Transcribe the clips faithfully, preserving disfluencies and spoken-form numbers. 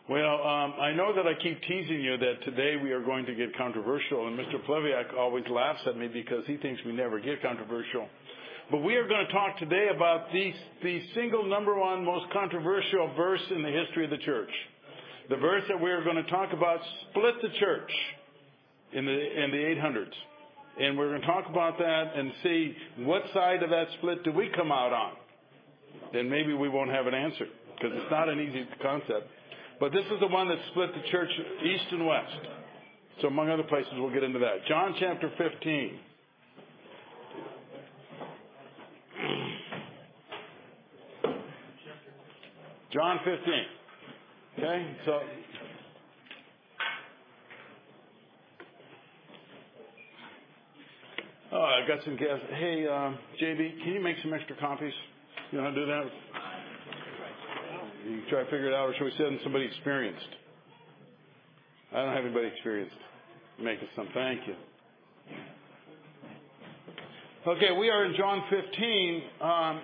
Well, um, I know that I keep teasing you that today we are going to get controversial, and Mister Pleviak always laughs at me because he thinks we never get controversial. But we are going to talk today about the, the single number one most controversial verse in the history of the church. The verse that we are going to talk about split the church in the in the eight hundreds. And we're going to talk about that and see what side of that split do we come out on. Then maybe we won't have an answer because it's not an easy concept. But this is the one that split the church east and west. So among other places, we'll get into that. John chapter fifteen. John fifteen. Okay, so oh, I got some gas. Hey, um, J B, can you make some extra copies? You know how to do that? You try to figure it out, or should we send somebody experienced? I don't have anybody experienced. Make us some. Thank you. Okay, we are in John fifteen. Um,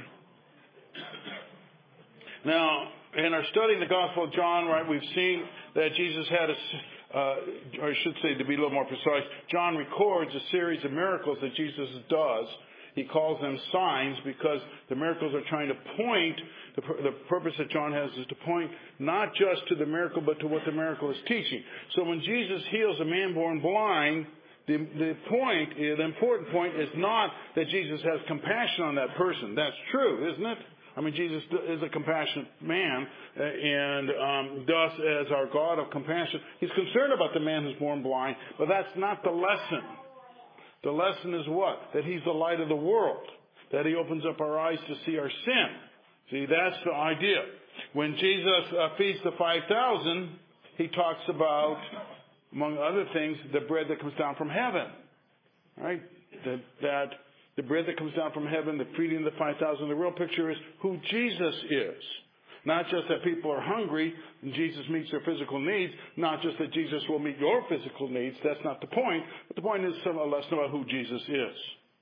now, in our studying the Gospel of John, right, we've seen that Jesus had a, uh, or I should say, to be a little more precise, John records a series of miracles that Jesus does. He calls them signs because the miracles are trying to point, the, the purpose that John has is to point not just to the miracle, but to what the miracle is teaching. So when Jesus heals a man born blind, the, the point, the important point is not that Jesus has compassion on that person. That's true, isn't it? I mean, Jesus is a compassionate man, and um, thus, as our God of compassion, he's concerned about the man who's born blind, but that's not the lesson. The lesson is what? That he's the light of the world. That he opens up our eyes to see our sin. See, that's the idea. When Jesus uh, feeds the five thousand, he talks about, among other things, the bread that comes down from heaven. Right? That, that the bread that comes down from heaven, the feeding of the five thousand, the real picture is who Jesus is. Not just that people are hungry and Jesus meets their physical needs. Not just that Jesus will meet your physical needs. That's not the point. But the point is some a lesson about who Jesus is.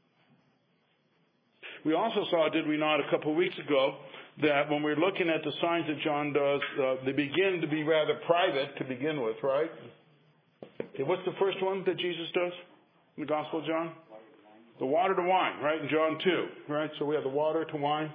We also saw, did we not, a couple of weeks ago, that when we're looking at the signs that John does, uh, they begin to be rather private to begin with, right? Okay, what's the first one that Jesus does in the Gospel of John? The water to wine, right, in John two, right? So we have the water to wine.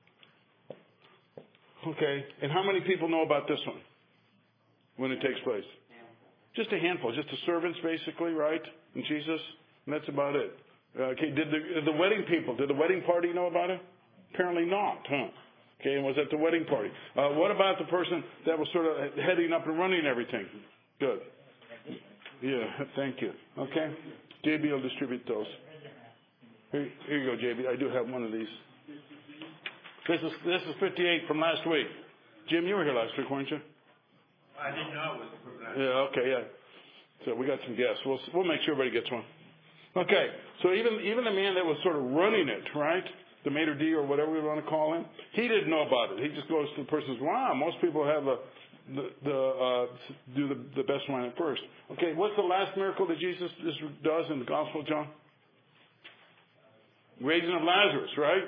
Okay, and how many people know about this one when it takes place? Just a handful, just the servants basically, right? And Jesus, and that's about it. Okay, did the, the wedding people, did the wedding party know about it? Apparently not, huh? Okay, and was at the wedding party. Uh, what about the person that was sort of heading up and running everything? Good. Yeah, thank you. Okay, J B will distribute those. Here, here you go, J B. I do have one of these. This is this is fifty-eight from last week. Jim, you were here last week, weren't you? I didn't know it was last Yeah, okay, yeah. So we got some guests. We'll we'll make sure everybody gets one. Okay, so even even the man that was sort of running it, right? The maitre d' or whatever we want to call him, he didn't know about it. He just goes to the person and says, wow, most people have a the, the uh, do the, the best wine at first. Okay, what's the last miracle that Jesus does in the Gospel of John? Raising of Lazarus, right?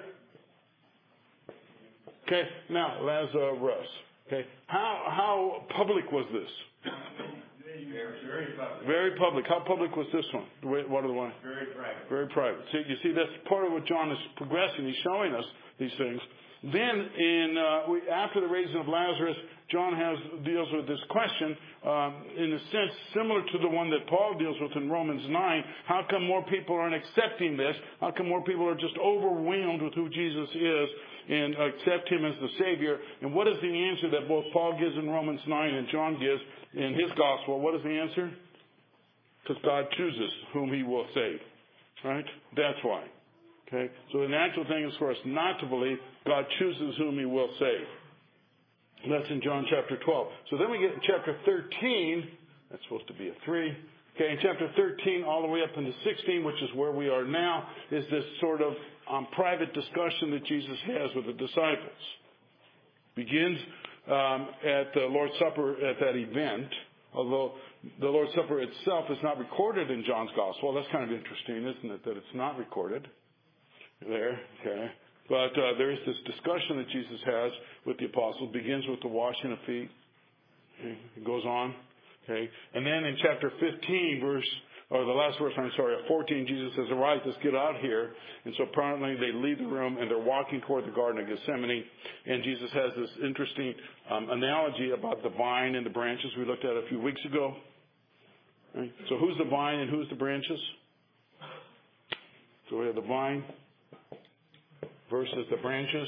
Okay, now Lazarus. Okay, how how public was this? Very public. Very public. How public was this one? What are the one? Very private. Very private. See, you see, that's part of what John is progressing. He's showing us these things. Then, in uh, we, after the raising of Lazarus, John has deals with this question um, in a sense similar to the one that Paul deals with in Romans nine. How come more people aren't accepting this? How come more people are just overwhelmed with who Jesus is and accept him as the Savior? And what is the answer that both Paul gives in Romans nine and John gives in his gospel? What is the answer? Because God chooses whom he will save. Right? That's why. Okay? So the natural thing is for us not to believe. God chooses whom he will save. That's in John chapter twelve. So then we get in chapter thirteen. That's supposed to be a three. Okay, in chapter thirteen all the way up into sixteen, which is where we are now, is this sort of um, private discussion that Jesus has with the disciples. Begins um, at the Lord's Supper at that event, although the Lord's Supper itself is not recorded in John's Gospel. That's kind of interesting, isn't it, that it's not recorded there, okay? But uh, there is this discussion that Jesus has with the apostles. Begins with the washing of feet. Okay. It goes on. Okay. And then in chapter fifteen, verse, or the last verse, I'm sorry, at fourteen, Jesus says, all right, let's get out here. And so apparently they leave the room and they're walking toward the Garden of Gethsemane. And Jesus has this interesting um, analogy about the vine and the branches we looked at a few weeks ago. Right? So who's the vine and who's the branches? So we have the vine versus the branches.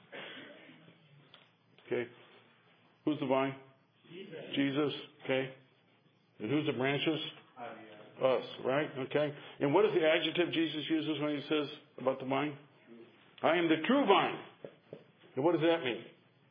Okay. Who's the vine? Jesus. Jesus. Okay. And who's the branches? Us, right? Okay. And what is the adjective Jesus uses when he says about the vine? I am the true vine. And what does that mean?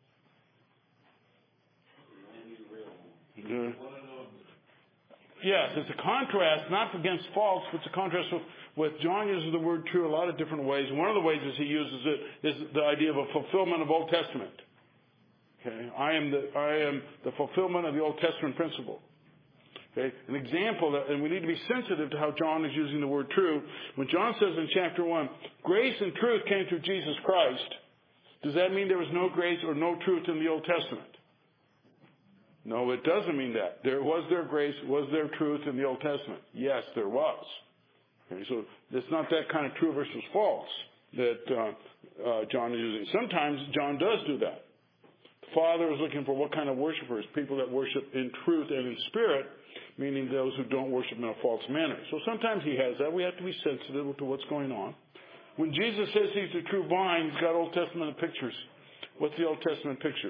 Yeah. Yes, it's a contrast, not against false, but it's a contrast with, with John uses the word true a lot of different ways. And one of the ways he uses it is the idea of a fulfillment of Old Testament. Okay. I am the, I am the fulfillment of the Old Testament principle. Okay. An example, that, and we need to be sensitive to how John is using the word true. When John says in chapter one, grace and truth came through Jesus Christ, does that mean there was no grace or no truth in the Old Testament? No, it doesn't mean that. There was there grace, was there truth in the Old Testament? Yes, there was. Okay, so it's not that kind of true versus false that uh, uh, John is using. Sometimes John does do that. The Father is looking for what kind of worshipers? People that worship in truth and in spirit, meaning those who don't worship in a false manner. So sometimes he has that. We have to be sensitive to what's going on. When Jesus says he's the true vine, he's got Old Testament pictures. What's the Old Testament picture?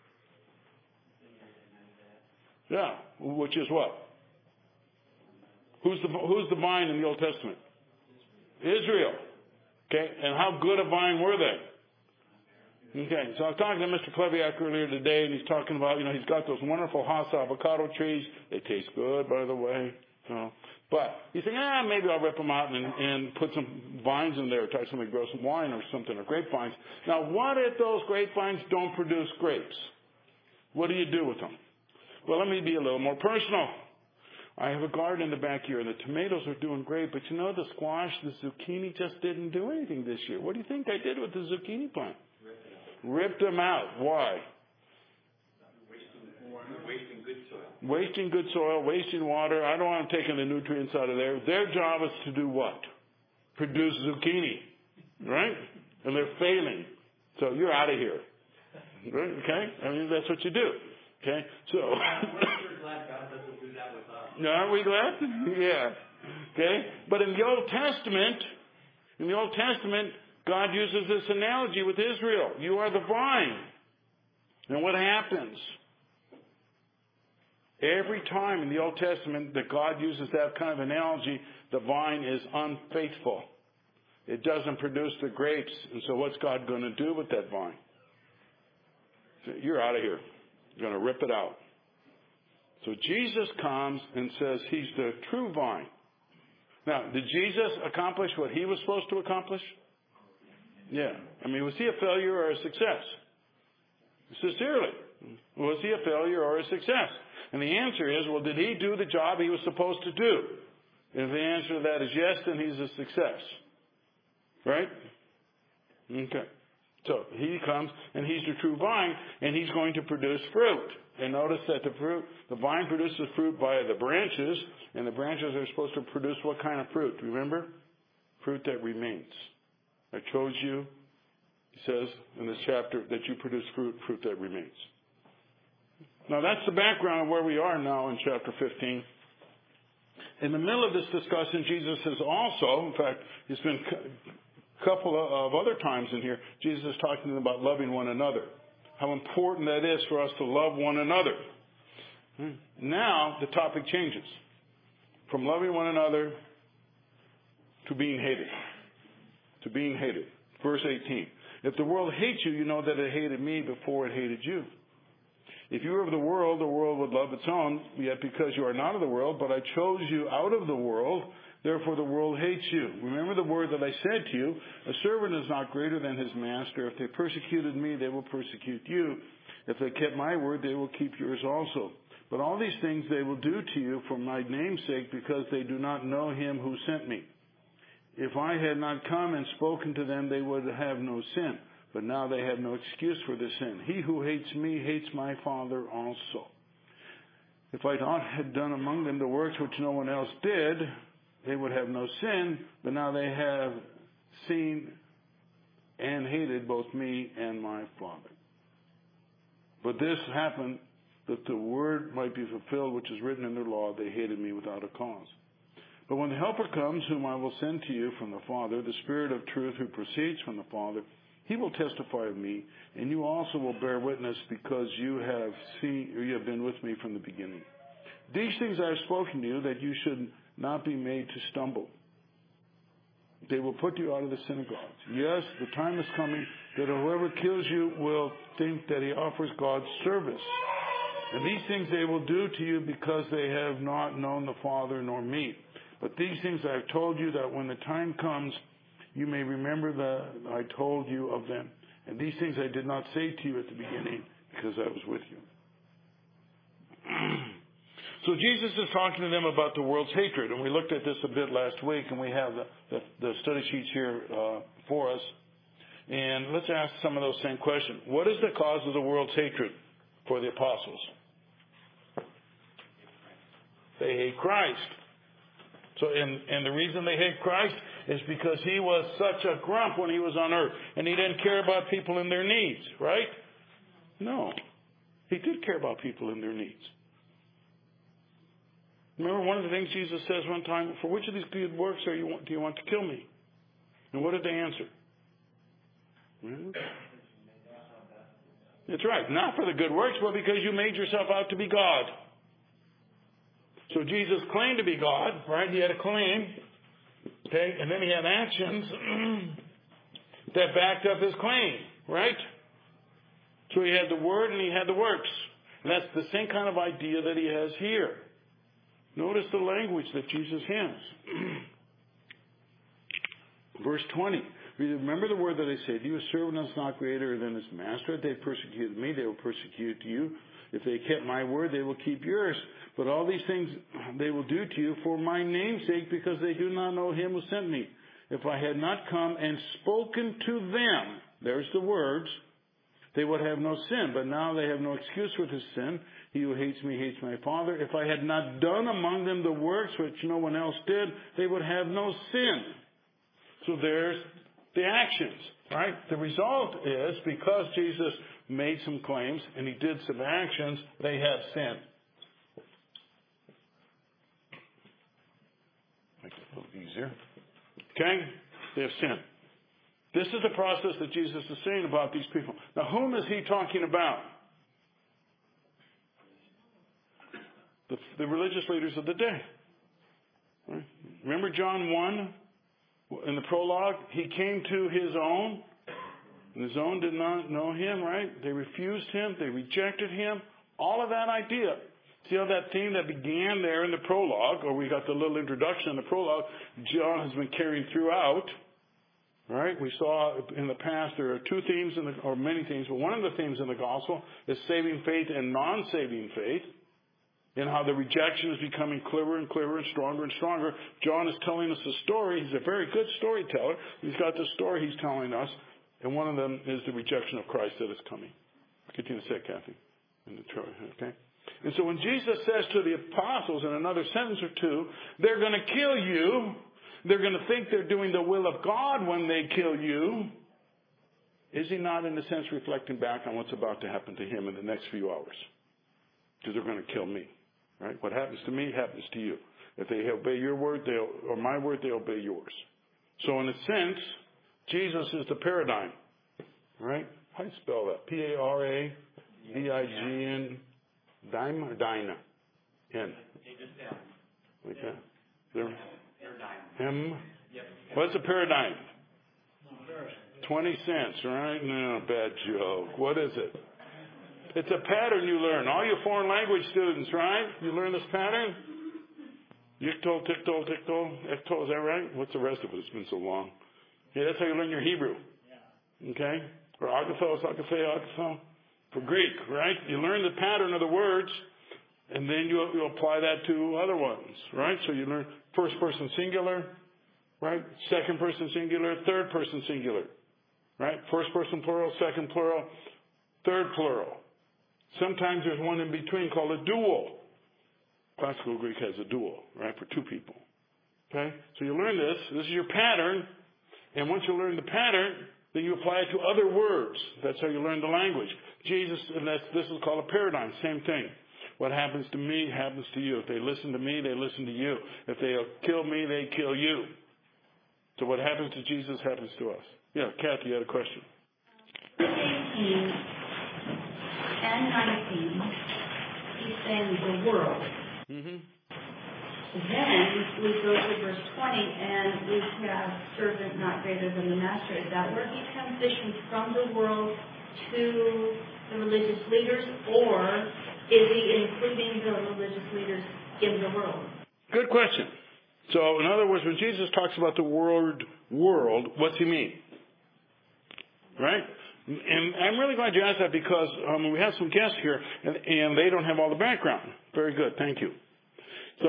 Yeah, which is what? Who's the who's the vine in the Old Testament? Israel. Okay, and how good a vine were they? Okay, so I was talking to Mister Kleviak earlier today, and he's talking about, you know, he's got those wonderful Hass avocado trees. They taste good, by the way. So, but he's saying, ah, maybe I'll rip them out and, and put some vines in there, try something, grow some wine or something, or grapevines. Now, what if those grapevines don't produce grapes? What do you do with them? Well, let me be a little more personal. I have a garden in the back here, and the tomatoes are doing great, but you know, the squash, the zucchini just didn't do anything this year. What do you think I did with the zucchini plant? Ripped them out. Why? Wasting, wasting good soil. Wasting good soil, wasting water. I don't want them taking the nutrients out of there. Their job is to do what? Produce zucchini. Right? And they're failing. So you're out of here. Right? Okay? I mean, that's what you do. Okay, so. We're glad God doesn't do that with us. No, aren't we glad? Yeah. Okay, but in the Old Testament, in the Old Testament, God uses this analogy with Israel. You are the vine. And what happens? Every time in the Old Testament that God uses that kind of analogy, the vine is unfaithful. It doesn't produce the grapes. And so what's God going to do with that vine? You're out of here. Going to rip it out. So Jesus comes and says he's the true vine. Now, did Jesus accomplish what he was supposed to accomplish? Yeah. I mean, was he a failure or a success? Sincerely. Was he a failure or a success? And the answer is, well, did he do the job he was supposed to do? And if the answer to that is yes, then he's a success. Right? Okay. So he comes and he's the true vine and he's going to produce fruit. And notice that the fruit, the vine produces fruit via the branches, and the branches are supposed to produce what kind of fruit? Remember? Fruit that remains. I chose you, he says in this chapter, that you produce fruit, fruit that remains. Now that's the background of where we are now in chapter fifteen. In the middle of this discussion, Jesus has also, in fact, he's been couple of other times in here, Jesus is talking about loving one another. How important that is for us to love one another. Now, the topic changes. From loving one another to being hated. To being hated. Verse eighteen. If the world hates you, you know that it hated me before it hated you. If you were of the world, the world would love its own. Yet because you are not of the world, but I chose you out of the world, therefore the world hates you. Remember the word that I said to you, a servant is not greater than his master. If they persecuted me, they will persecute you. If they kept my word, they will keep yours also. But all these things they will do to you for my name's sake, because they do not know him who sent me. If I had not come and spoken to them, they would have no sin. But now they have no excuse for their sin. He who hates me hates my Father also. If I had done among them the works which no one else did, they would have no sin, but now they have seen and hated both me and my Father. But this happened that the word might be fulfilled which is written in their law, they hated me without a cause. But when the Helper comes, whom I will send to you from the Father, the Spirit of truth who proceeds from the Father, he will testify of me, and you also will bear witness because you have seen, or you have been with me from the beginning. These things I have spoken to you, that you should not be made to stumble. They will put you out of the synagogues. Yes, the time is coming that whoever kills you will think that he offers God service. And these things they will do to you because they have not known the Father nor me. But these things I have told you, that when the time comes, you may remember that I told you of them. And these things I did not say to you at the beginning because I was with you. So Jesus is talking to them about the world's hatred. And we looked at this a bit last week, and we have the, the, the study sheets here uh, for us. And let's ask some of those same questions. What is the cause of the world's hatred for the apostles? They hate Christ. So, and, and the reason they hate Christ is because he was such a grump when he was on earth. And he didn't care about people and their needs, right? No. He did care about people and their needs. Remember one of the things Jesus says one time, for which of these good works are you, do you want to kill me? And what did they answer? Hmm? That's right. Not for the good works, but because you made yourself out to be God. So Jesus claimed to be God, right? He had a claim. Okay? And then he had actions that backed up his claim, right? So he had the word and he had the works. And that's the same kind of idea that he has here. Notice the language that Jesus has. Verse twenty. Remember the word that I said to you, a servant is not greater than his master. If they persecuted me, they will persecute you. If they kept my word, they will keep yours. But all these things they will do to you for my name's sake, because they do not know him who sent me. If I had not come and spoken to them, there's the words, they would have no sin. But now they have no excuse for this sin. He who hates me hates my Father. If I had not done among them the works which no one else did, they would have no sin. So there's the actions, right? The result is, because Jesus made some claims and he did some actions, they have sin. Make it a little easier. Okay? They have sin. This is the process that Jesus is saying about these people. Now, whom is he talking about? The, the religious leaders of the day. Right? Remember John one? In the prologue, he came to his own, and his own did not know him, right? They refused him. They rejected him. All of that idea. See how that theme that began there in the prologue, or we got the little introduction in the prologue, John has been carrying throughout, right? We saw in the past there are two themes, in the, or many themes, but one of the themes in the gospel is saving faith and non-saving faith. And how the rejection is becoming clearer and clearer and stronger and stronger. John is telling us a story. He's a very good storyteller. He's got the story he's telling us. And one of them is the rejection of Christ that is coming. Continue to say, Kathy. Okay? And so when Jesus says to the apostles in another sentence or two, they're going to kill you. They're going to think they're doing the will of God when they kill you. Is he not, in a sense, reflecting back on what's about to happen to him in the next few hours? Because they're going to kill me. Right? What happens to me happens to you. If they obey your word, they'll, or my word, they obey yours. So in a sense, Jesus is the paradigm. Right? How do you spell that? P A R A D I G N. Dime or Dinah? N. Like that? There. M. What's a paradigm? Twenty cents, right? No, bad joke. What is it? It's a pattern you learn. All you foreign language students, right? You learn this pattern? Yictol, tiktol, tiktol, ektol, is that right? What's the rest of it? It's been so long. Yeah, that's how you learn your Hebrew. Okay? Or agathos, agathé, agathon. For Greek, right? You learn the pattern of the words, and then you, you apply that to other ones, right? So you learn first person singular, right? Second person singular, third person singular, right? First person plural, second plural, third plural. Sometimes there's one in between called a dual. Classical Greek has a dual, right, for two people. Okay? So you learn this. This is your pattern. And once you learn the pattern, then you apply it to other words. That's how you learn the language. Jesus, and that's, this is called a paradigm. Same thing. What happens to me happens to you. If they listen to me, they listen to you. If they kill me, they kill you. So what happens to Jesus happens to us. Yeah, Kathy, you had a question. eighteen and nineteen, he's saying the world. Mm-hmm. Then we go to verse twenty, and we have servant not greater than the master. Is that where he transitions from the world to the religious leaders, or is he including the religious leaders in the world? Good question. So, in other words, when Jesus talks about the word world, what's he mean? Right? And I'm really glad you asked that because um, we have some guests here, and, and they don't have all the background. Very good. Thank you. So,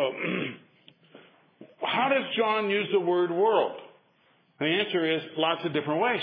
how does John use the word world? The answer is lots of different ways.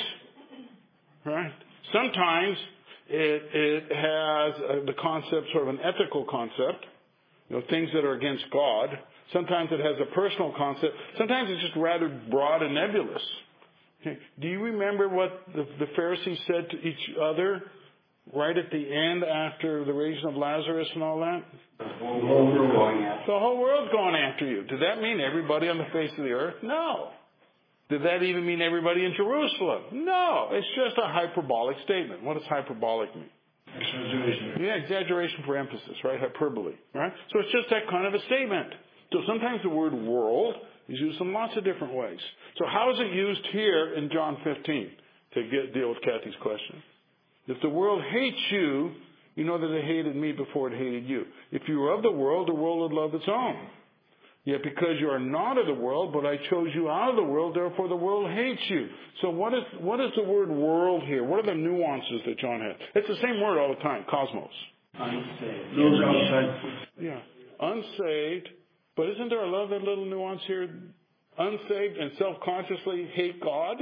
Right? Sometimes it, it has uh, the concept, sort of an ethical concept, you know, things that are against God. Sometimes it has a personal concept. Sometimes it's just rather broad and nebulous. Okay. Do you remember what the, the Pharisees said to each other right at the end after the raising of Lazarus and all that? The whole world going after. The whole world's going after you. Did that mean everybody on the face of the earth? No. Did that even mean everybody in Jerusalem? No. It's just a hyperbolic statement. What does hyperbolic mean? Exaggeration. Yeah, exaggeration for emphasis, right? Hyperbole, right? So it's just that kind of a statement. So sometimes the word world is used in lots of different ways. So how is it used here in John fifteen to get, deal with Kathy's question? If the world hates you, you know that it hated me before it hated you. If you were of the world, the world would love its own. Yet because you are not of the world, but I chose you out of the world, therefore the world hates you. So what is what is the word world here? What are the nuances that John has? It's the same word all the time, cosmos. Unsaved. Those outside. Yeah. Unsaved. But isn't there a little, little nuance here? Unsaved and self-consciously hate God,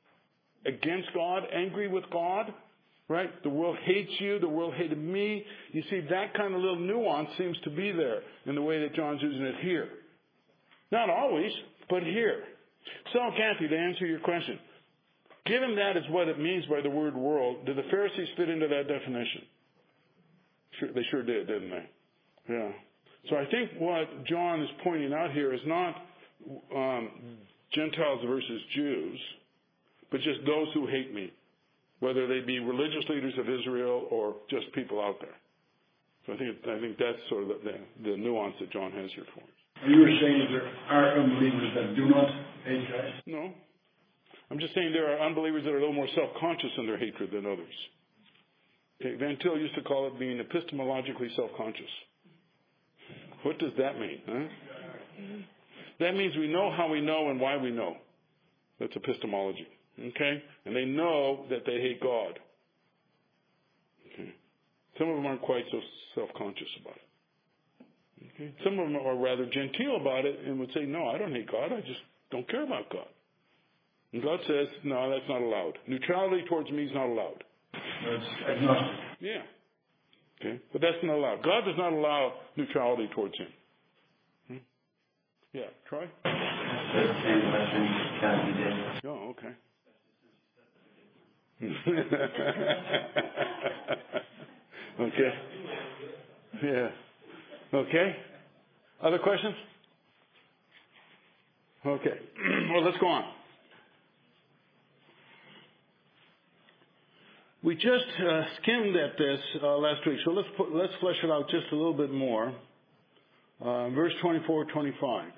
against God, angry with God, right? The world hates you, the world hated me. You see, that kind of little nuance seems to be there in the way that John's using it here. Not always, but here. So, Kathy, to answer your question, given that is what it means by the word world, did the Pharisees fit into that definition? Sure, they sure did, didn't they? Yeah. So I think what John is pointing out here is not um, Gentiles versus Jews, but just those who hate me, whether they be religious leaders of Israel or just people out there. So I think I think that's sort of the, the, the nuance that John has here for us. Are you saying that there are unbelievers that do not hate Christ? No. I'm just saying there are unbelievers that are a little more self-conscious in their hatred than others. Okay, Van Til used to call it being epistemologically self-conscious. What does that mean? Huh? That means we know how we know and why we know. That's epistemology. Okay? And they know that they hate God. Okay? Some of them aren't quite so self-conscious about it. Okay? Some of them are rather genteel about it and would say, no, I don't hate God. I just don't care about God. And God says, no, that's not allowed. Neutrality towards me is not allowed. That's agnostic. Yeah. Okay? But that's not allowed. God does not allow neutrality towards him. Hmm? Yeah. Troy? The same question Kathy did. Oh, okay. Okay. Yeah. Okay. Other questions? Okay. Well, let's go on. We just uh, skimmed at this uh, last week, so let's put, let's flesh it out just a little bit more. Uh, verse twenty-four, twenty-five.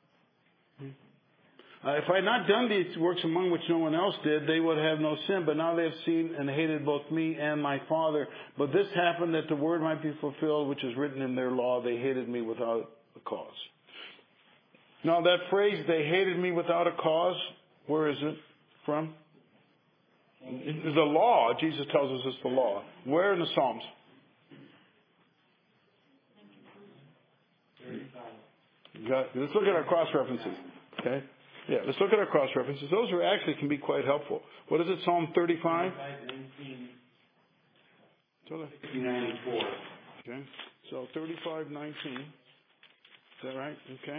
Uh, if I had not done these works among which no one else did, they would have no sin. But now they have seen and hated both me and my Father. But this happened that the word might be fulfilled, which is written in their law. They hated me without a cause. Now that phrase, they hated me without a cause, where is it from? The law. Jesus tells us it's the law. Where in the Psalms? Got, let's look at our cross references. Okay. Yeah, let's look at our cross references. Those are actually can be quite helpful. What is it? Psalm thirty-five? ninety-four. Okay. So thirty-five nineteen. that right? Okay.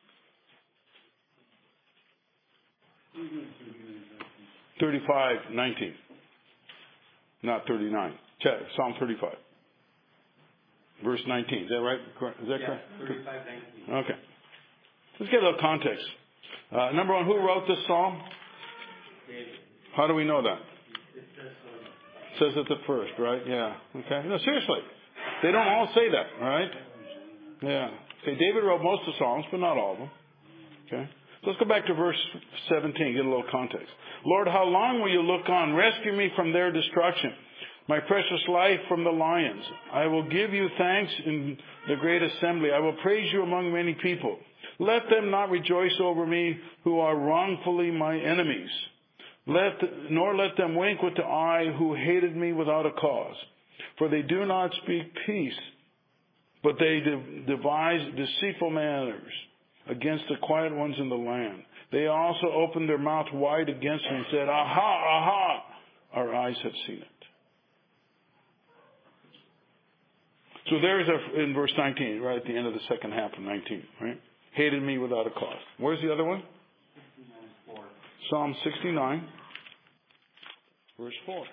thirty-five nineteen. Not thirty-nine. Check. Psalm thirty-five. Verse nineteen. Is that right? Is that yeah, correct? thirty-five nineteen. Okay. Let's get a little context. Uh, number one, who wrote this psalm? David. How do we know that? It says It so. says it at first, right? Yeah. Okay. No, seriously. They don't all say that, right? Yeah. Okay, David wrote most of the Psalms, but not all of them. Okay. So let's go back to verse seventeen, get a little context. Lord, how long will you look on? Rescue me from their destruction, my precious life from the lions. I will give you thanks in the great assembly. I will praise you among many people. Let them not rejoice over me who are wrongfully my enemies. Let, nor let them wink with the eye who hated me without a cause. For they do not speak peace, but they de- devise deceitful manners against the quiet ones in the land. They also opened their mouth wide against me and said, aha, aha, our eyes have seen it. So there's a, in verse nineteen, right at the end of the second half of nineteen, right? Hated me without a cause. Where's the other one? Psalm sixty-nine, verse four.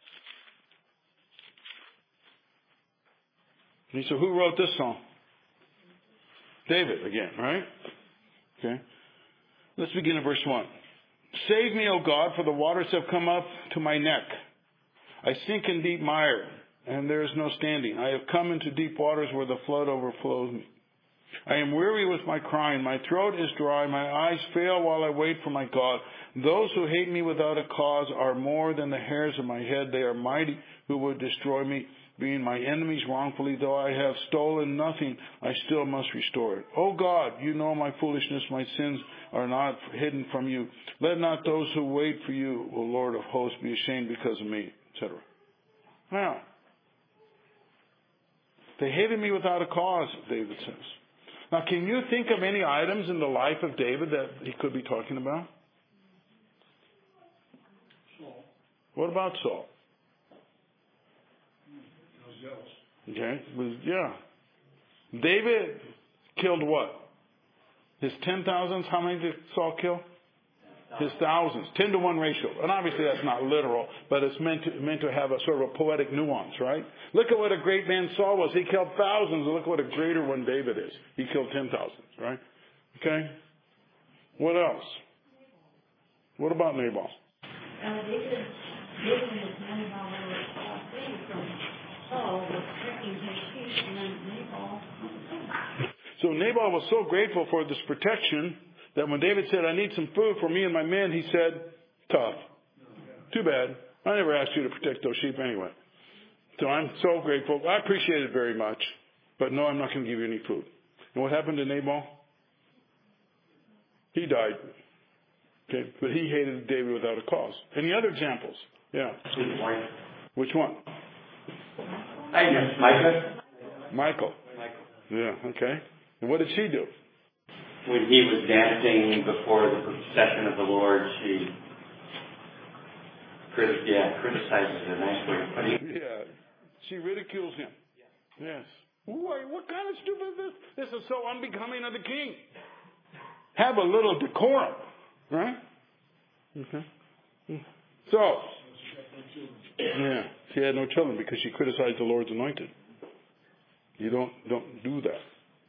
And so who wrote this song? David again, right? Okay. Let's begin at verse one. Save me, O God, for the waters have come up to my neck. I sink in deep mire, and there is no standing. I have come into deep waters where the flood overflows me. I am weary with my crying. My throat is dry. My eyes fail while I wait for my God. Those who hate me without a cause are more than the hairs of my head. They are mighty who would destroy me, being my enemies wrongfully. Though I have stolen nothing, I still must restore it. O God, you know my foolishness. My sins are not hidden from you. Let not those who wait for you, O Lord of hosts, be ashamed because of me, et cetera. Now, they hated me without a cause, David says. Now, can you think of any items in the life of David that he could be talking about? Saul. What about Saul? He was jealous. Okay, was, yeah. David killed what? His ten thousands? How many did Saul kill? His thousands. Ten to one ratio. And obviously that's not literal, but it's meant to, meant to have a sort of a poetic nuance, right? Look at what a great man Saul was. He killed thousands. And look what a greater one David is. He killed ten thousands, right? Okay? What else? What about Nabal? Uh, David, David was Nabal were uh, freed from Saul, was protecting his sheep, and then Nabal. So Nabal was so grateful for this protection that when David said, I need some food for me and my men, he said, tough. Too bad. I never asked you to protect those sheep anyway. So I'm so grateful. I appreciate it very much. But no, I'm not going to give you any food. And what happened to Nabal? He died. Okay, but he hated David without a cause. Any other examples? Yeah. His wife. Which one? I guess Micah. Michael. Michael. Yeah, okay. And what did she do? When he was dancing before the procession of the Lord, she criti- yeah, criticizes a nice way of putting it. Yeah. She ridicules him. Yes. Why, what kind of stupid is this? This is so unbecoming of the king. Have a little decorum. Right? Okay. So, yeah, she had no children because she criticized the Lord's anointed. You don't don't do that.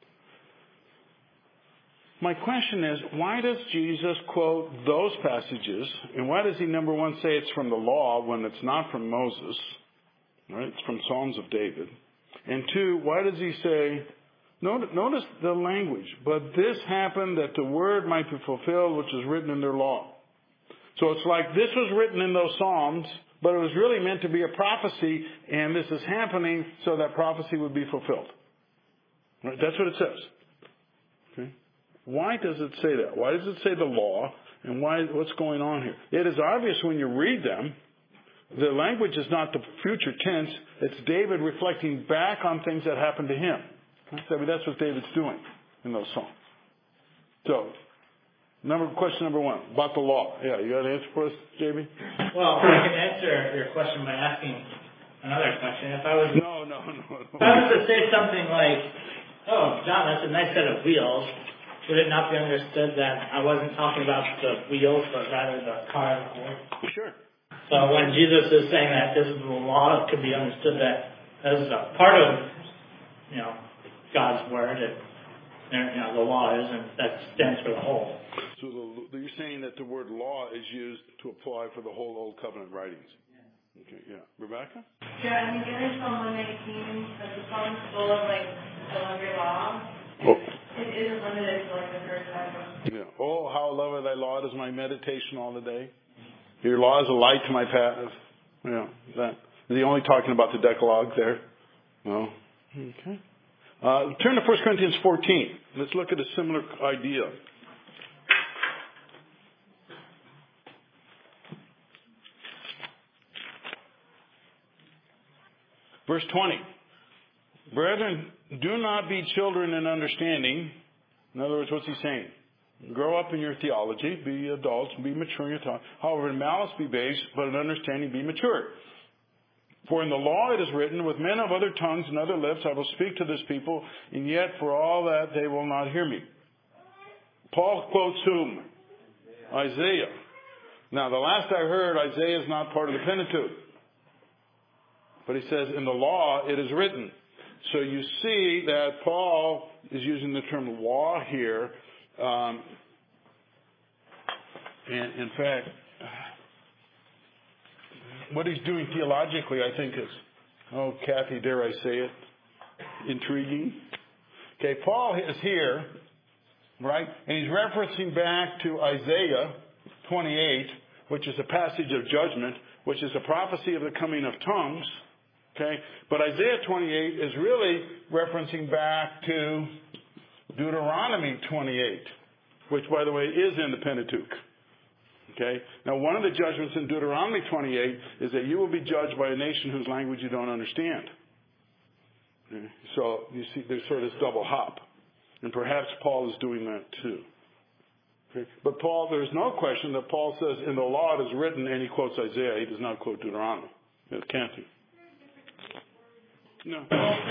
My question is, why does Jesus quote those passages, and why does he, number one, say it's from the law when it's not from Moses? Right? It's from Psalms of David. And two, why does he say, notice the language, but this happened that the word might be fulfilled which is written in their law. So it's like this was written in those Psalms, but it was really meant to be a prophecy, and this is happening so that prophecy would be fulfilled. Right? That's what it says. Okay? Why does it say that? Why does it say the law, and why? What's going on here? It is obvious when you read them. The language is not the future tense. It's David reflecting back on things that happened to him. I mean, that's what David's doing in those songs. So, number question number one, about the law. Yeah, you got an answer for us, J B? Well, I can answer your question by asking another question. If I was, No, no, no. no. if I was to say something like, Oh, John, that's a nice set of wheels. Would it not be understood that I wasn't talking about the wheels, but rather the car as a whole? Sure. So when Jesus is saying that this is the law, it could be understood that this is a part of, you know, God's word, and you know, the law is, and that stands for the whole. So the, you're saying that the word law is used to apply for the whole Old Covenant writings. Okay, yeah. Rebecca? Yeah, I think in Psalm one nineteen, that the Psalm's full of, like, I love your law. Oh. It isn't limited to, like, the first time. Yeah. Oh, how I love thy law. It is my meditation all the day. Your law is a light to my path. Yeah, that. Is he only talking about the Decalogue there? No. Okay. Uh, turn to First Corinthians fourteen. Let's look at a similar idea. Verse twenty. Brethren, do not be children in understanding. In other words, what's he saying? Grow up in your theology, be adults, be mature in your thought. However, in malice be babes, but in understanding be mature. For in the law it is written, with men of other tongues and other lips I will speak to this people, and yet for all that they will not hear me. Paul quotes whom? Isaiah. Now, the last I heard, Isaiah is not part of the Pentateuch. But he says, in the law it is written. So you see that Paul is using the term law here. Um, and in fact, what he's doing theologically, I think, is, oh, Kathy, dare I say it, intriguing. Okay, Paul is here, right? And he's referencing back to Isaiah twenty-eight, which is a passage of judgment, which is a prophecy of the coming of tongues. Okay, but Isaiah twenty-eight is really referencing back to Deuteronomy twenty-eight, which, by the way, is in the Pentateuch. Okay, now one of the judgments in Deuteronomy twenty-eight is that you will be judged by a nation whose language you don't understand. Okay? So you see, there's sort of this double hop, and perhaps Paul is doing that too. Okay? But Paul, there's no question that Paul says in the law it is written, and he quotes Isaiah. He does not quote Deuteronomy. It can't he? No.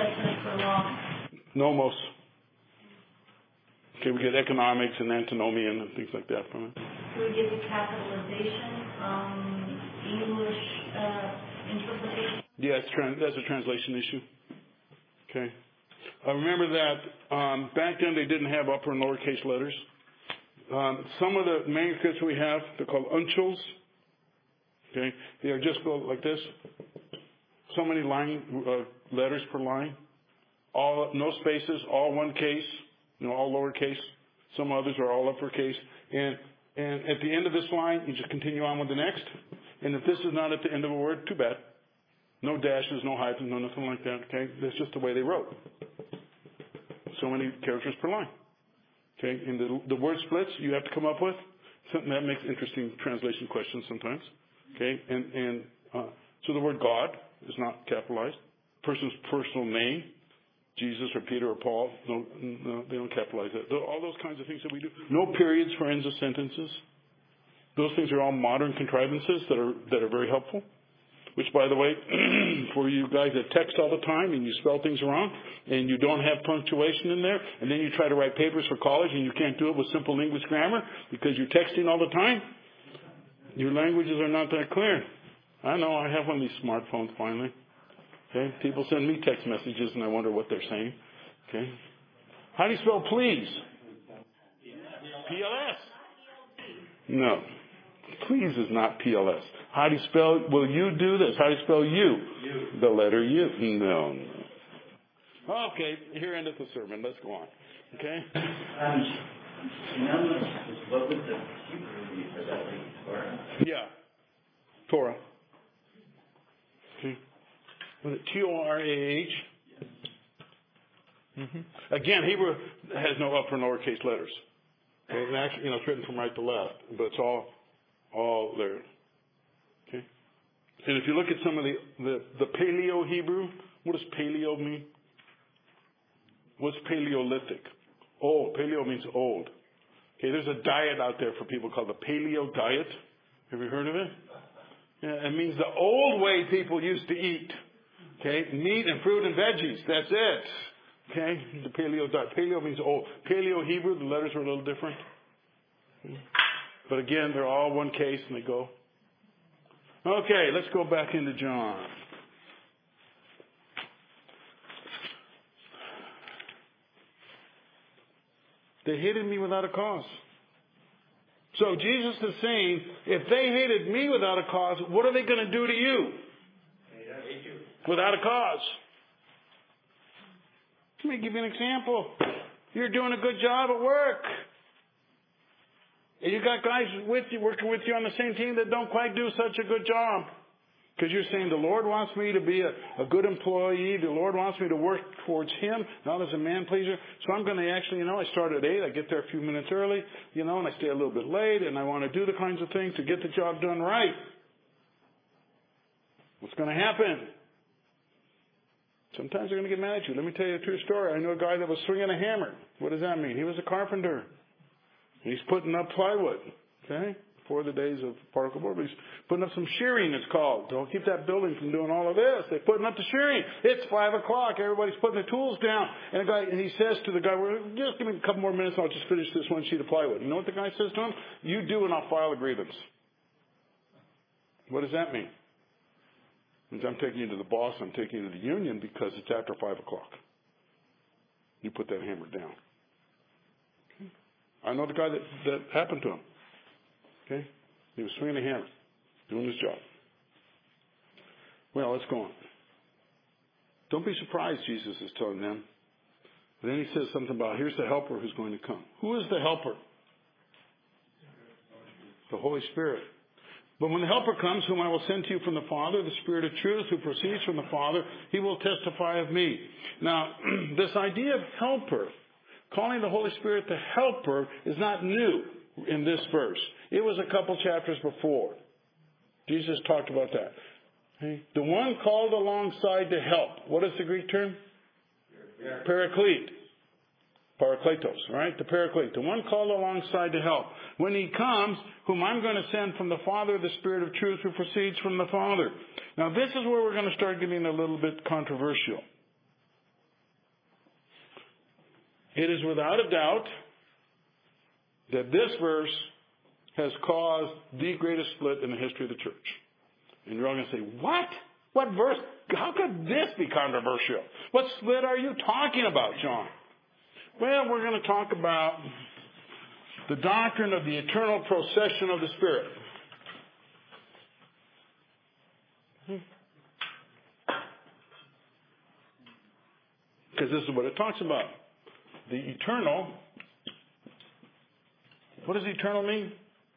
Nomos. Okay, we get economics and antinomian and things like that from it. Do we get the capitalization from English uh, interpretation? Yeah, it's trans- that's a translation issue. Okay. I remember that um, back then they didn't have upper and lowercase letters. Um, some of the manuscripts we have, they're called uncials. Okay, they are just go like this. So many line uh, letters per line, all no spaces, all one case, you know, all lowercase. Some others are all uppercase. And and at the end of this line, you just continue on with the next. And if this is not at the end of a word, too bad. No dashes, no hyphens, no nothing like that. Okay, that's just the way they wrote. So many characters per line. Okay, and the the word splits you have to come up with something that makes interesting translation questions sometimes. Okay, and and uh, so the word God is not capitalized. Person's personal name, Jesus or Peter or Paul, no, no, they don't capitalize that. All those kinds of things that we do. No periods for ends of sentences. Those things are all modern contrivances that are that are very helpful. Which, by the way, for you guys that text all the time and you spell things wrong and you don't have punctuation in there, and then you try to write papers for college and you can't do it with simple English grammar because you're texting all the time, your languages are not that clear. I know, I have one of these smartphones finally. Okay, people send me text messages and I wonder what they're saying. Okay, how do you spell please? P L S. No, please is not P L S. How do you spell, will you do this? How do you spell you? You. The letter U. No, no. Okay, here endeth the sermon. Let's go on. Okay? Um, synonymous, what would the Hebrew be for that, like Torah? Yeah. Torah. Okay. Was it T O R A H? Mm-hmm. Again, Hebrew has no upper and lowercase letters. Okay? And actually, you know, it's written from right to left, but it's all, all there. Okay? And if you look at some of the, the, the Paleo Hebrew, what does Paleo mean? What's Paleolithic? Old. Paleo means old. Okay, there's a diet out there for people called the Paleo diet. Have you heard of it? Yeah, it means the old way people used to eat. Okay, meat and fruit and veggies. That's it. Okay? The paleo diet. Paleo means old. Paleo Hebrew, the letters are a little different. But again, they're all one case and they go. Okay, let's go back into John. They hated me without a cause. So Jesus is saying, if they hated me without a cause, what are they going to do to you? Without a cause. Let me give you an example. You're doing a good job at work. And you got guys with you, working with you on the same team that don't quite do such a good job. Because you're saying the Lord wants me to be a, a good employee. The Lord wants me to work towards Him, not as a man pleaser. So I'm going to actually, you know, I start at eight. I get there a few minutes early, you know, and I stay a little bit late. And I want to do the kinds of things to get the job done right. What's going to happen? Sometimes they're going to get mad at you. Let me tell you a true story. I know a guy that was swinging a hammer. What does that mean? He was a carpenter. He's putting up plywood. Okay? Before the days of particle board. He's putting up some shearing, it's called. Don't keep that building from doing all of this. They're putting up the shearing. It's five o'clock. Everybody's putting the tools down. And the guy, and he says to the guy, well, just give me a couple more minutes. I'll just finish this one sheet of plywood. You know what the guy says to him? You do and I'll file a grievance. What does that mean? It means I'm taking you to the boss. I'm taking you to the union because it's after five o'clock. You put that hammer down. Okay. I know the guy that, that happened to him. Okay? He was swinging a hammer, doing his job. Well, let's go on. Don't be surprised, Jesus is telling them. And then he says something about, here's the helper who's going to come. Who is the helper? The Holy Spirit. But when the helper comes, whom I will send to you from the Father, the Spirit of truth who proceeds from the Father, he will testify of me. Now, this idea of helper, calling the Holy Spirit the helper, is not new in this verse. It was a couple chapters before. Jesus talked about that. Okay? The one called alongside to help. What is the Greek term? Paraclete. Parakletos, right? The Paraclete. The one called alongside to help. When he comes, whom I'm going to send from the Father, the Spirit of truth who proceeds from the Father. Now this is where we're going to start getting a little bit controversial. It is without a doubt that this verse has caused the greatest split in the history of the church. And you're all going to say, what? What verse? How could this be controversial? What split are you talking about, John? Well, we're going to talk about the doctrine of the eternal procession of the Spirit. Because this is what it talks about. The eternal. What does eternal mean?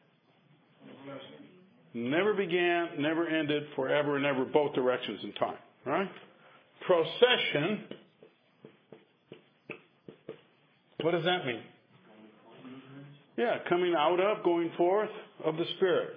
Never began, never ended, forever and ever, both directions in time. Right? Procession. What does that mean? Yeah, coming out of, going forth of the Spirit.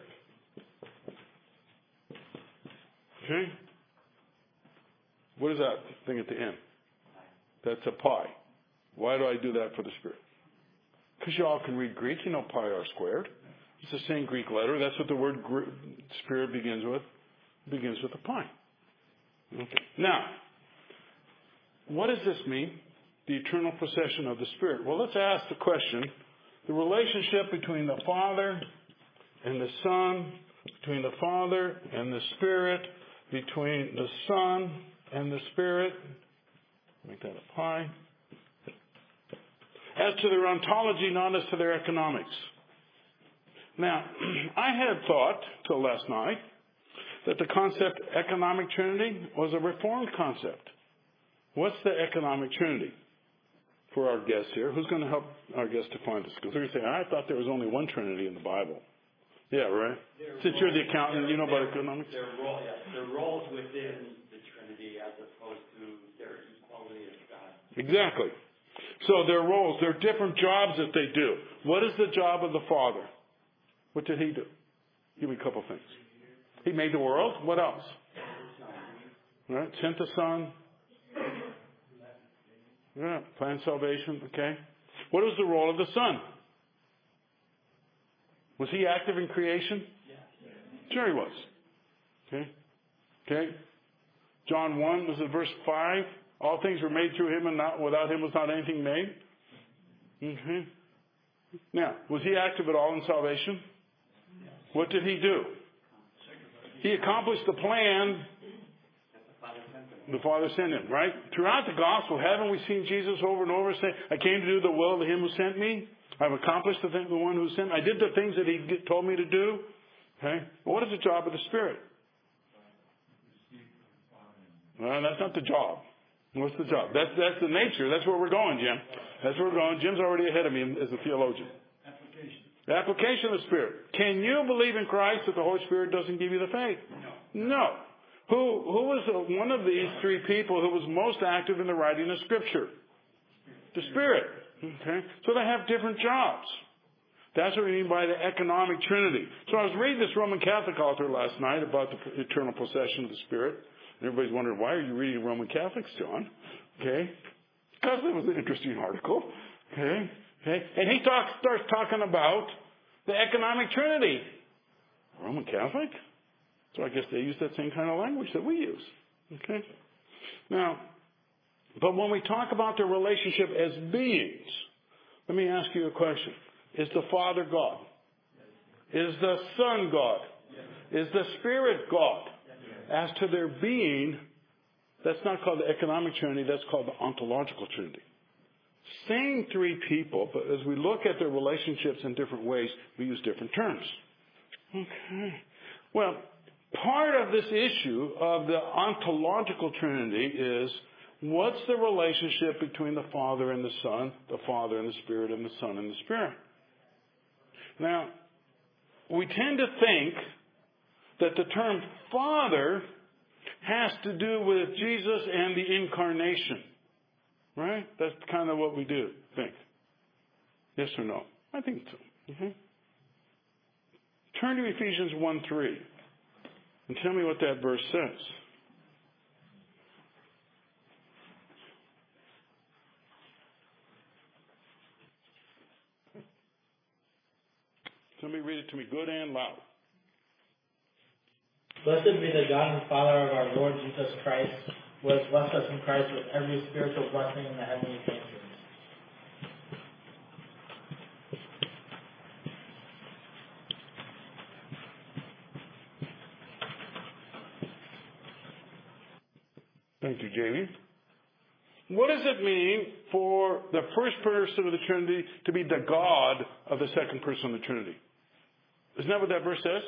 Okay? What is that thing at the end? That's a pi. Why do I do that for the Spirit? Because you all can read Greek. You know pi r squared. It's the same Greek letter. That's what the word Spirit begins with. It begins with a pi. Okay. Now, what does this mean? The eternal procession of the Spirit. Well, let's ask the question. The relationship between the Father and the Son, between the Father and the Spirit, between the Son and the Spirit. Make that a pi. As to their ontology, not as to their economics. Now, I had thought, till last night, that the concept economic trinity was a Reformed concept. What's the economic trinity? For our guests here, who's going to help our guests define this? Because they're going to say, I thought there was only one trinity in the Bible. Yeah, right? Their Since roles, you're the accountant, you know about economics? Their, role, yeah, their roles within the Trinity as opposed to their equality as God. Exactly. So their roles, their different jobs that they do. What is the job of the Father? What did he do? Give me a couple things. He made the world. What else? Right? Sent the Son. Yeah, plan salvation. Okay. What was the role of the Son? Was he active in creation? Sure he was. Okay. Okay. John one, was it verse five? All things were made through him, and not, without him was not anything made. Okay. Now, was he active at all in salvation? What did he do? He accomplished the plan the Father sent him, right? Throughout the gospel, haven't we seen Jesus over and over say, I came to do the will of him who sent me. I've accomplished the, thing, the one who sent me. I did the things that he told me to do. Okay? Well, what is the job of the Spirit? Well, that's not the job. What's the job? That's, that's the nature. That's where we're going, Jim. That's where we're going. Jim's already ahead of me as a theologian. Application. The application of the Spirit. Can you believe in Christ if the Holy Spirit doesn't give you the faith? No. No. Who, who was one of these three people who was most active in the writing of Scripture? The Spirit. Okay? So they have different jobs. That's what we mean by the economic Trinity. So I was reading this Roman Catholic author last night about the eternal procession of the Spirit. And everybody's wondering, why are you reading Roman Catholics, John? Okay? Because it was an interesting article. Okay? Okay? And he talks, starts talking about the economic Trinity. Roman Catholic? So I guess they use that same kind of language that we use. Okay? Now, but when we talk about their relationship as beings, let me ask you a question. Is the Father God? Is the Son God? Is the Spirit God? As to their being, that's not called the economic Trinity, that's called the ontological Trinity. Same three people, but as we look at their relationships in different ways, we use different terms. Okay. Well, part of this issue of the ontological Trinity is, what's the relationship between the Father and the Son, the Father and the Spirit, and the Son and the Spirit? Now, we tend to think that the term Father has to do with Jesus and the incarnation. Right? That's kind of what we do think. Yes or no? I think so. Mm-hmm. Turn to Ephesians one three and tell me what that verse says. Somebody read it to me good and loud. Blessed be the God and Father of our Lord Jesus Christ, who has blessed us in Christ with every spiritual blessing in the heavenly places. Thank you, Jamie. What does it mean for the first person of the Trinity to be the God of the second person of the Trinity? Isn't that what that verse says?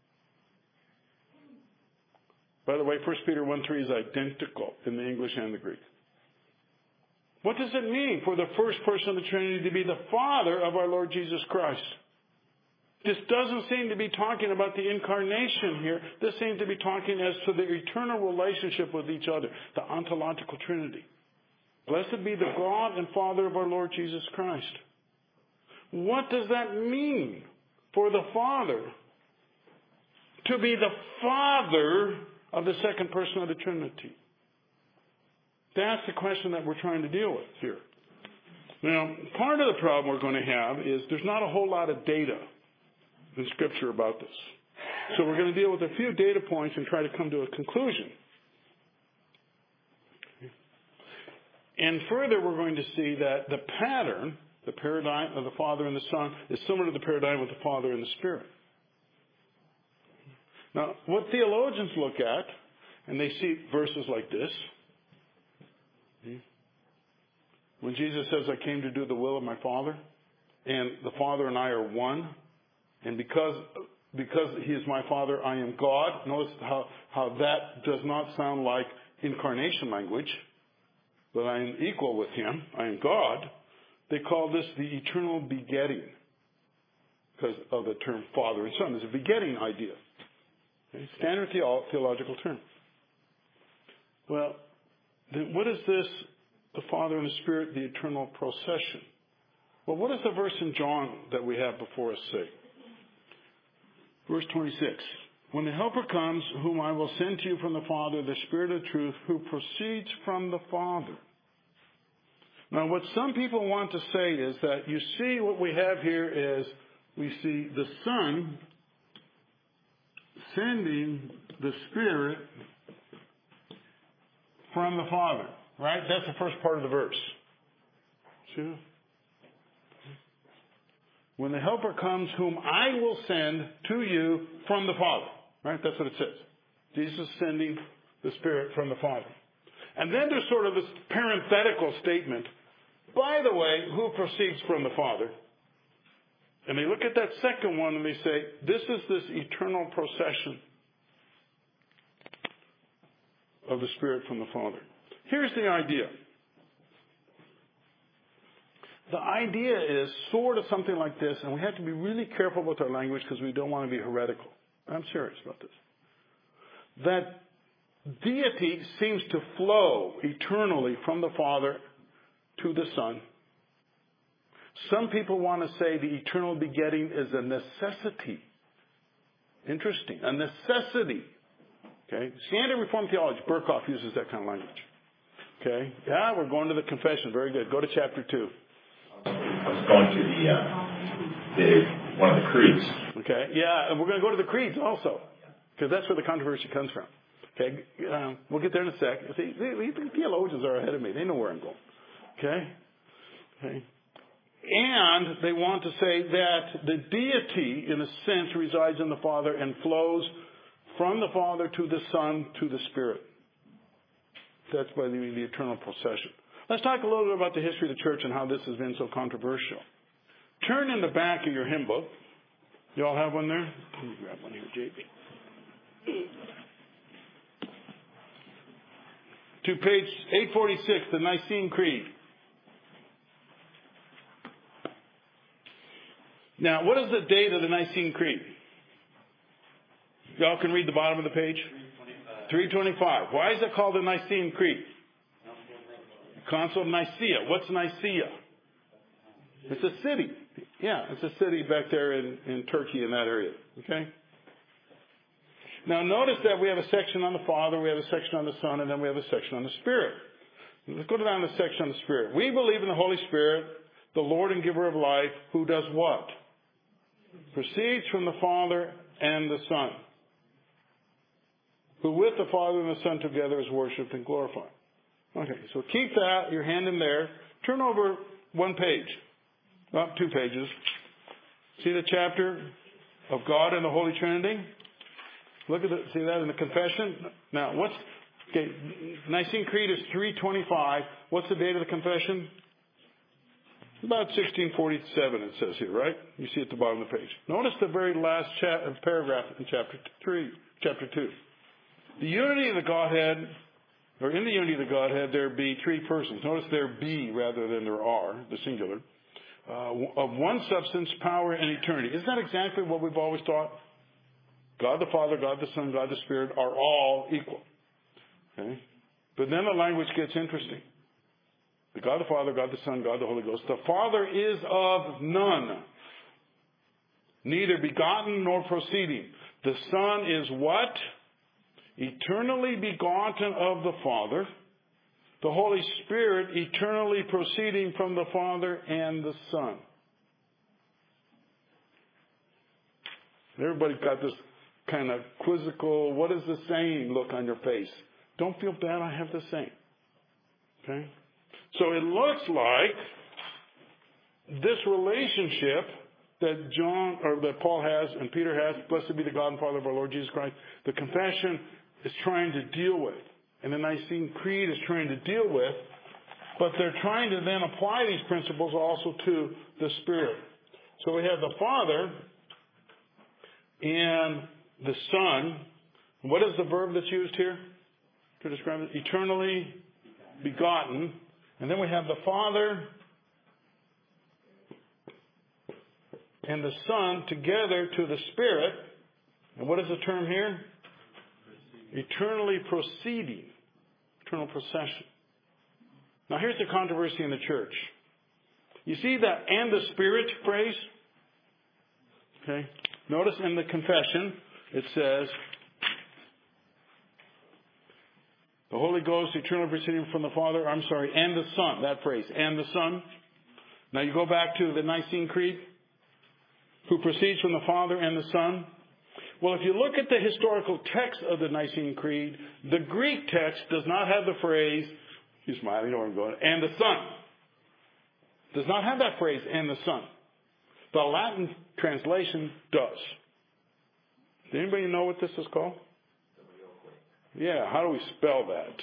By the way, First Peter one three is identical in the English and the Greek. What does it mean for the first person of the Trinity to be the Father of our Lord Jesus Christ? This doesn't seem to be talking about the incarnation here. This seems to be talking as to the eternal relationship with each other, the ontological Trinity. Blessed be the God and Father of our Lord Jesus Christ. What does that mean for the Father to be the Father of the second person of the Trinity? That's the question that we're trying to deal with here. Now, part of the problem we're going to have is there's not a whole lot of data in Scripture about this. So we're going to deal with a few data points and try to come to a conclusion. And further, we're going to see that the pattern, the paradigm of the Father and the Son, is similar to the paradigm of the Father and the Spirit. Now, what theologians look at, and they see verses like this, when Jesus says, I came to do the will of my Father, and the Father and I are one, and because because He is my Father, I am God. Notice how, how that does not sound like incarnation language, but I am equal with Him. I am God. They call this the eternal begetting because of the term Father and Son. There's a begetting idea. Okay? Standard theological term. Well, then what is this, the Father and the Spirit, the eternal procession? Well, what does the verse in John that we have before us say? Verse twenty-six. When the Helper comes, whom I will send to you from the Father, the Spirit of truth, who proceeds from the Father. Now, what some people want to say is that, you see, what we have here is, we see the Son sending the Spirit from the Father. Right? That's the first part of the verse. See? When the Helper comes, whom I will send to you from the Father. Right? That's what it says. Jesus is sending the Spirit from the Father. And then there's sort of this parenthetical statement. By the way, who proceeds from the Father? And they look at that second one and they say, this is this eternal procession of the Spirit from the Father. Here's the idea. The idea is sort of something like this, and we have to be really careful with our language because we don't want to be heretical. I'm serious about this. That deity seems to flow eternally from the Father to the Son. Some people want to say the eternal begetting is a necessity. Interesting. A necessity. Okay. Standard Reformed theology, Burkhoff uses that kind of language. Okay. Yeah, we're going to the confession. Very good. Go to chapter two. I was going to the, uh, the one of the creeds. Okay. Yeah, and we're going to go to the creeds also, because that's where the controversy comes from. Okay. Um, we'll get there in a sec. See, the theologians are ahead of me. They know where I'm going. Okay. Okay. And they want to say that the deity, in a sense, resides in the Father and flows from the Father to the Son to the Spirit. That's by the, the eternal procession. Let's talk a little bit about the history of the church and how this has been so controversial. Turn in the back of your hymn book. You all have one there? Let me grab one here, J B. To page eight forty-six, the Nicene Creed. Now, what is the date of the Nicene Creed? Y'all can read the bottom of the page? three twenty-five. Why is it called the Nicene Creed? Council of Nicaea. What's Nicaea? It's a city. Yeah, it's a city back there in, in Turkey in that area. Okay? Now, notice that we have a section on the Father, we have a section on the Son, and then we have a section on the Spirit. Let's go down to the section on the Spirit. We believe in the Holy Spirit, the Lord and giver of life, who does what? Proceeds from the Father and the Son, who with the Father and the Son together is worshipped and glorified. Okay, so keep that, your hand in there. Turn over one page. Well, two pages. See the chapter of God and the Holy Trinity? Look at the, see that in the confession? Now, what's, okay, Nicene Creed is three twenty-five. What's the date of the confession? About sixteen forty-seven, it says here, right? You see at the bottom of the page. Notice the very last cha- paragraph in chapter three, chapter two. The unity of the Godhead, or in the unity of the Godhead, there be three persons. Notice there be rather than there are, the singular, uh, of one substance, power, and eternity. Isn't that exactly what we've always thought? God the Father, God the Son, God the Spirit are all equal. Okay? But then the language gets interesting. The God the Father, God the Son, God the Holy Ghost. The Father is of none, neither begotten nor proceeding. The Son is what? Eternally begotten of the Father. The Holy Spirit eternally proceeding from the Father and the Son. Everybody's got this kind of quizzical, what is the saying look on your face. Don't feel bad, I have the same. Okay? So it looks like this relationship that John, or that Paul has and Peter has, blessed be the God and Father of our Lord Jesus Christ, the confession is trying to deal with. And the Nicene Creed is trying to deal with. But they're trying to then apply these principles also to the Spirit. So we have the Father and the Son. What is the verb that's used here to describe it? Eternally begotten. And then we have the Father and the Son together to the Spirit. And what is the term here? Eternally proceeding. Eternal procession. Now here's the controversy in the church. You see that and the Spirit phrase? Okay. Notice in the confession it says, the Holy Ghost eternally proceeding from the Father, I'm sorry, and the Son, that phrase, and the Son. Now you go back to the Nicene Creed, who proceeds from the Father and the Son. Well, if you look at the historical text of the Nicene Creed, the Greek text does not have the phrase, You smile, you know where I'm going. And the Son. Does not have that phrase, and the Son. The Latin translation does. Does anybody know what this is called? Yeah, how do we spell that?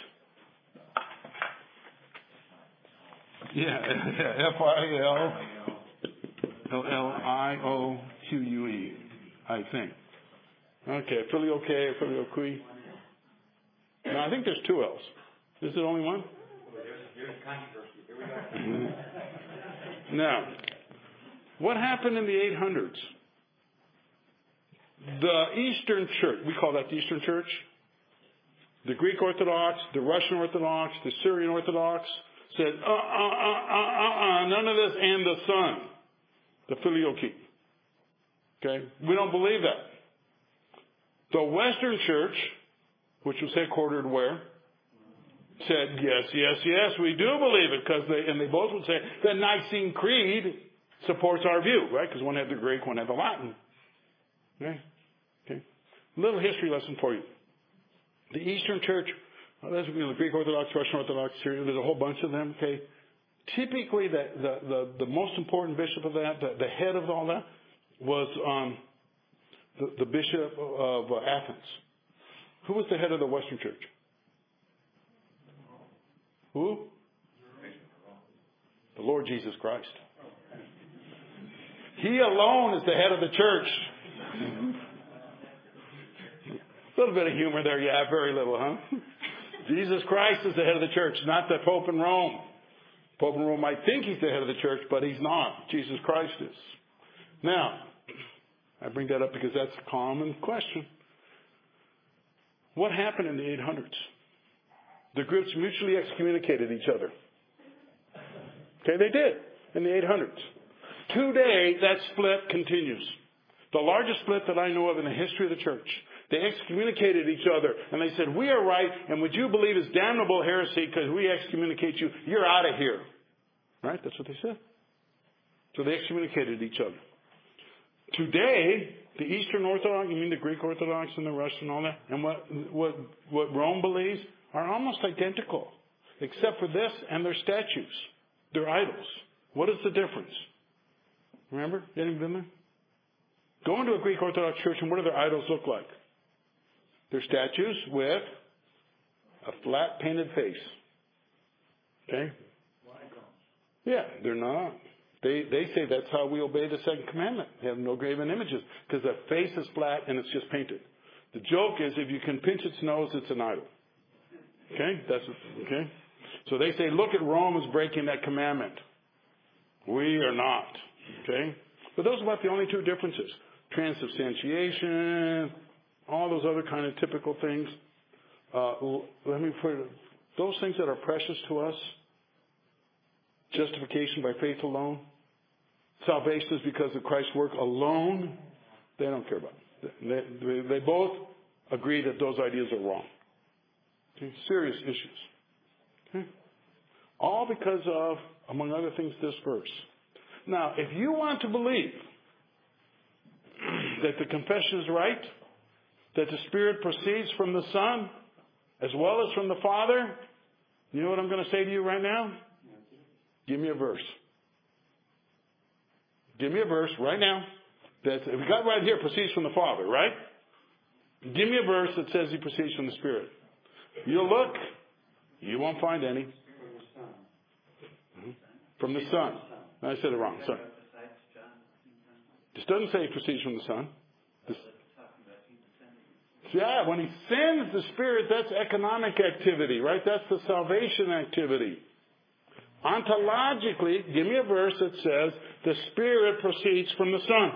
Yeah, F I L L L I O Q U E, I think. Okay, filioque, filioque. No, I think there's two L's. Is it only one? Mm-hmm. Now, what happened in the eight hundreds? The Eastern Church, we call that the Eastern Church. The Greek Orthodox, the Russian Orthodox, the Syrian Orthodox said, uh, uh, uh, uh, uh, uh, none of this, and the Son, the filioque. Okay? We don't believe that. The Western Church, which was headquartered where? Said, yes, yes, yes, we do believe it, because they, and they both would say, the Nicene Creed supports our view, right? Because one had the Greek, one had the Latin. Okay? Okay. A little history lesson for you. The Eastern Church, well, that's, you know, the Greek Orthodox, Russian Orthodox, Syrian, there's a whole bunch of them, okay? Typically, the, the, the, the most important bishop of that, the, the head of all that, was um, the, the bishop of uh, Athens. Who was the head of the Western Church? Who? The Lord Jesus Christ. He alone is the head of the church. A little bit of humor there, yeah, very little, huh? Jesus Christ is the head of the church, not the Pope in Rome. Pope in Rome might think he's the head of the church, but he's not. Jesus Christ is. Now, I bring that up because that's a common question. What happened in the eight hundreds? The groups mutually excommunicated each other. Okay, they did in the eight hundreds. Today, that split continues. The largest split that I know of in the history of the church. They excommunicated each other, and they said, we are right, and what you believe is damnable heresy because we excommunicate you. You're out of here. Right? That's what they said. So they excommunicated each other. Today, the Eastern Orthodox, you mean the Greek Orthodox and the Russian and all that, and what, what, what Rome believes are almost identical, except for this and their statues, their idols. What is the difference? Remember? Getting been there? Go into a Greek Orthodox church, and what do their idols look like? They're statues with a flat painted face. Okay? Yeah, they're not. They they say that's how we obey the second commandment. They have no graven images because the face is flat and it's just painted. The joke is if you can pinch its nose, it's an idol. Okay? That's okay. So they say, look at Rome as breaking that commandment. We are not. Okay? But those are about the only two differences. Transubstantiation, all those other kind of typical things. Uh, let me put it, those things that are precious to us, justification by faith alone, salvation is because of Christ's work alone, they don't care about it. They, they, they both agree that those ideas are wrong. Okay? Serious issues. Okay? All because of, among other things, this verse. Now, if you want to believe that the confession is right, that the Spirit proceeds from the Son as well as from the Father, you know what I'm going to say to you right now? Give me a verse. Give me a verse right now. That we got right here, proceeds from the Father, right? Give me a verse that says he proceeds from the Spirit. You'll look, you won't find any. From the Son. I said it wrong. Sorry. This doesn't say he proceeds from the Son. This, yeah, when he sends the Spirit, that's economic activity, right? That's the salvation activity. Ontologically, give me a verse that says the Spirit proceeds from the Son.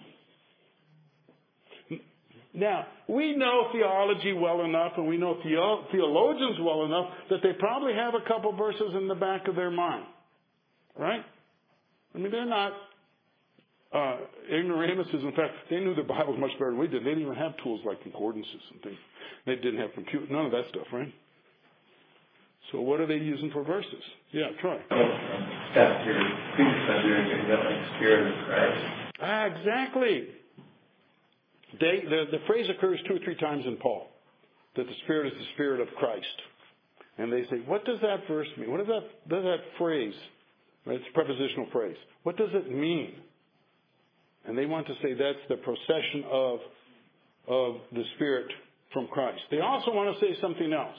Now, we know theology well enough, and we know theo- theologians well enough, that they probably have a couple verses in the back of their mind. Right? I mean, they're not uh, ignoramuses. In fact, they knew their Bibles much better than we did. They didn't even have tools like concordances and things. They didn't have computers, none of that stuff, right? So what are they using for verses? Yeah, try. That's your predecessor, is that like Spirit of Christ? Ah, exactly. They, the, the phrase occurs two or three times in Paul, that the Spirit is the Spirit of Christ. And they say, what does that verse mean? What does that, does that phrase, right, it's a prepositional phrase, what does it mean? And they want to say that's the procession of, of the Spirit from Christ. They also want to say something else.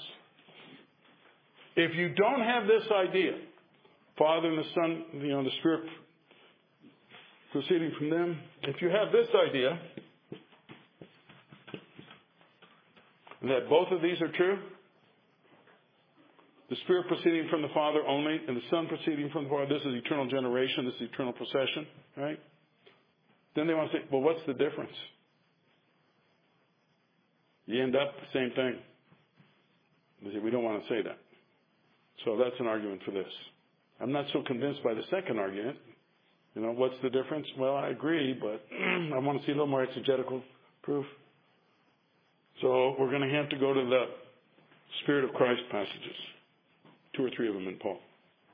If you don't have this idea, Father and the Son, you know, the Spirit proceeding from them, if you have this idea, that both of these are true, the Spirit proceeding from the Father only, and the Son proceeding from the Father, this is eternal generation, this is eternal procession, right? Then they want to say, well, what's the difference? You end up the same thing. They say, we don't want to say that. So that's an argument for this. I'm not so convinced by the second argument. You know, what's the difference? Well, I agree, but I want to see a little more exegetical proof. So we're going to have to go to the Spirit of Christ passages. Two or three of them in Paul.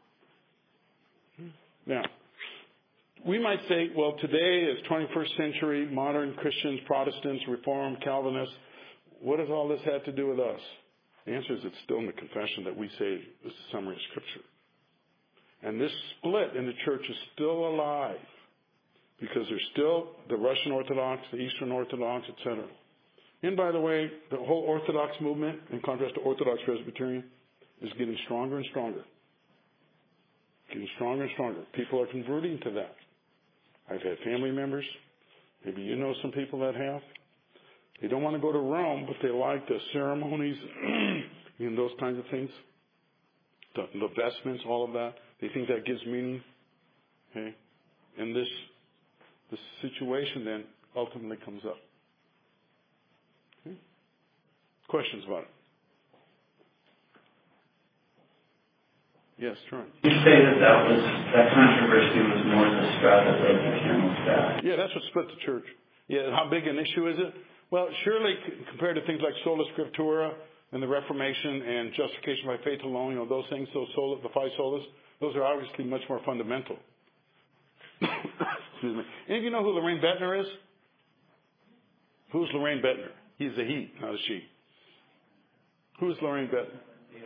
Now, we might say, well, today is twenty-first century, modern Christians, Protestants, Reformed, Calvinists. What does all this have to do with us? The answer is it's still in the confession that we say is the summary of Scripture. And this split in the church is still alive because there's still the Russian Orthodox, the Eastern Orthodox, et cetera. And by the way, the whole Orthodox movement, in contrast to Orthodox Presbyterian, is getting stronger and stronger. Getting stronger and stronger. People are converting to that. I've had family members, maybe you know some people that have. They don't want to go to Rome, but they like the ceremonies and those kinds of things. The, the vestments, all of that. They think that gives meaning. Okay? And this, this situation then ultimately comes up. Okay? Questions about it? Yes, Troy. You say that that was that controversy was more the straw that broke the camel's back. Yeah, that's what split the church. Yeah, how big an issue is it? Well, surely compared to things like sola scriptura and the Reformation and justification by faith alone, you know, those things, those sola, the five solas, those are obviously much more fundamental. Excuse me. Any of you know who Lorraine Bettner is? Who's Lorraine Bettner? He's a he, not a she. Who's Lorraine Bettner?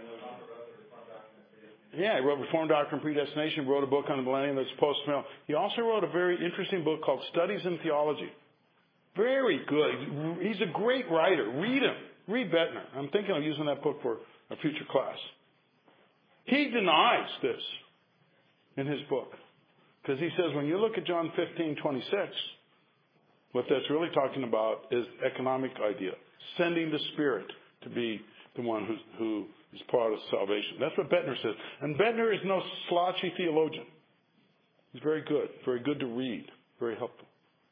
Yeah, he wrote Reformed Doctrine and Predestination, wrote a book on the millennium that's post-mill. He also wrote a very interesting book called Studies in Theology. Very good. He's a great writer. Read him. Read Bettner. I'm thinking of using that book for a future class. He denies this in his book. Because he says when you look at John fifteen twenty-six, what that's really talking about is economic idea. Sending the Spirit to be the one who, who is part of salvation. That's what Bettner says. And Bettner is no slouchy theologian. He's very good. Very good to read. Very helpful.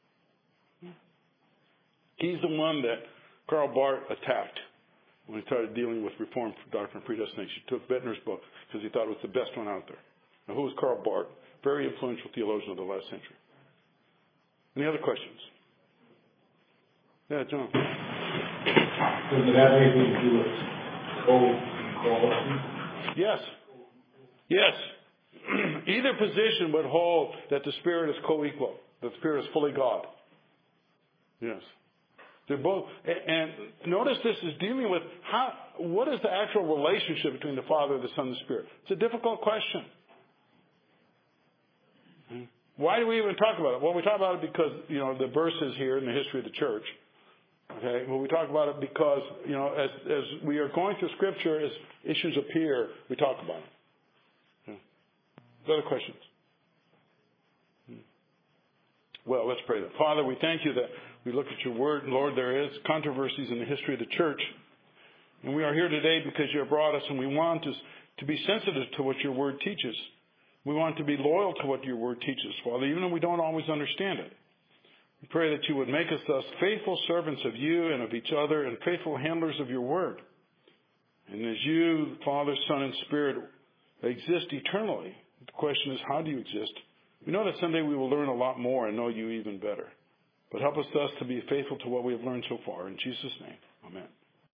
He's the one that Karl Barth attacked when he started dealing with Reformed Doctrine and Predestination. He took Bettner's book because he thought it was the best one out there. Now, who was Karl Barth? Very influential theologian of the last century. Any other questions? Yeah, John. Does it have anything to do with co-equality? Yes. Yes. Either position would hold that the Spirit is co-equal, that the Spirit is fully God. Yes. They're both, and notice this is dealing with how, what is the actual relationship between the Father, the Son, and the Spirit? It's a difficult question. Why do we even talk about it? Well, we talk about it because, you know, the verse is here in the history of the church. Okay? Well, we talk about it because, you know, as, as we are going through Scripture, as issues appear, we talk about it. Yeah. Other questions? Well, let's pray that. Father, we thank you that we look at your word. Lord, there is controversies in the history of the church. And we are here today because you have brought us, and we want to, to be sensitive to what your word teaches. We want to be loyal to what your word teaches, Father, even though we don't always understand it. We pray that you would make us thus faithful servants of you and of each other and faithful handlers of your word. And as you, Father, Son, and Spirit exist eternally, the question is, how do you exist? We know that someday we will learn a lot more and know you even better. But help us thus to be faithful to what we have learned so far. In Jesus' name, amen.